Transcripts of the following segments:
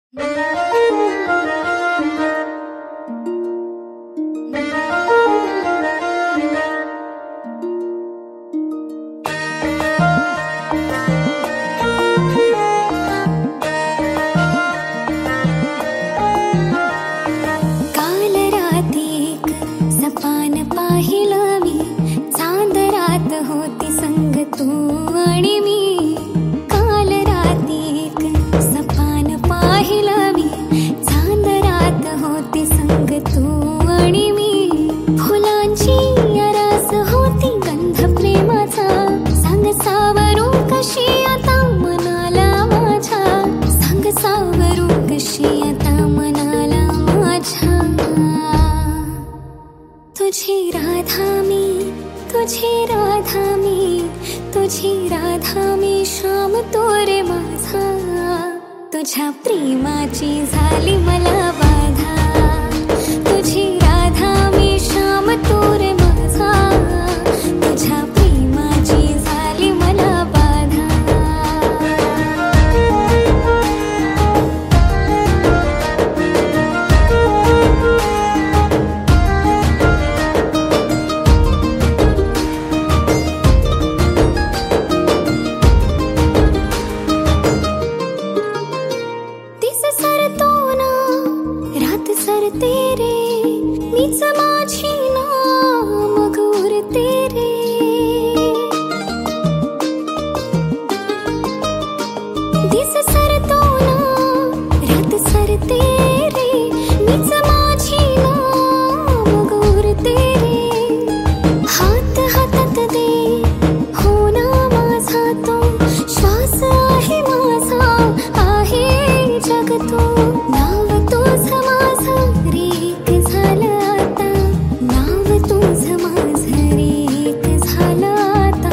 काल राती एक सपान पाहिलं मी, चांद रात होती संग तू आणि मी. काल राती एक सपान पाहिलं मी, चांद रात होती संग तू आणि मी. फुलांची आरास होती गंध प्रेमाचा, सांग सावरू कशी आता मनाला माझ्या, सांग सावरू कशी आता मनाला माझ्या. तुझी राधा मी, तुझी राधा मी, तुझी राधा मी, श्याम तो रे माझा. तुझ्या प्रेमाची झाली मला बाधा, तुझी राधा मी, श्याम तो रे माझा. तुझ्या प्रेमाची झाली मला बाधा. सरते रे मीच माझी ना मग उरते रे. दिस सरतो ना रात सरते रे, मीच माझी ना मग उरते रे. हात हातात दे हो ना माझा तो, श्वास आहे माझा आहे जग तो. नाव तुझं माझं रेक झालं आता, नाव तुझं माझं रेक झालं आता.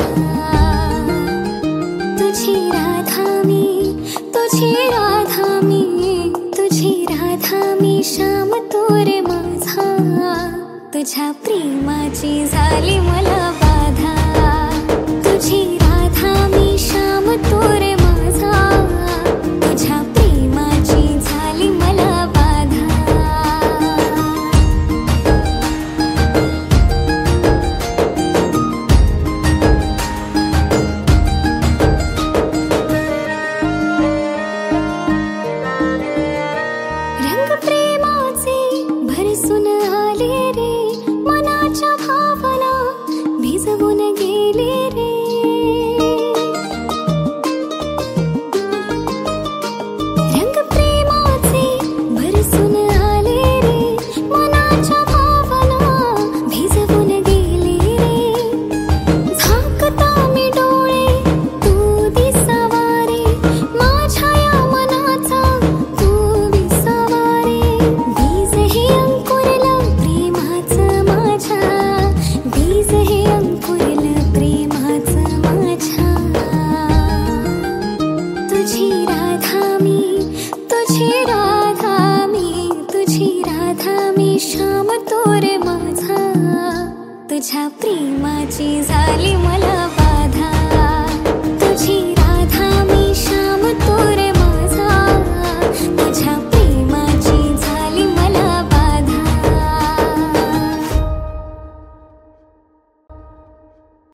तुझी राधा मी, तुझी राधा मी, तुझी राधा मी, श्याम तो रे माझा. तुझ्या प्रेमाची झाली मला बाधा, तुझी राधा मी, श्याम तो रे माझा. तुझ्या प्रेमाची झाली मला बाधा. रंग प्रेमाचे भरसून आले रे, मनाच्या भावना भिजवून गेले रे. रंग प्रेमाचे भरसून आले रे, मनाच्या भावना भिजवून गेले रे. झाकता मी डोळे तू दिसावा रे, माझ्या या मनाचा तू विसावा रे. बीज हे अंकुरलं प्रेमाचं माझ्या, बीज हे अंकुरलं प्रेमाचं माझ्या. तुझी राधा मी, तुझी राधा मी, तुझी राधा मी, श्याम तो रे माझा. तुझ्या प्रेमाची झाली मला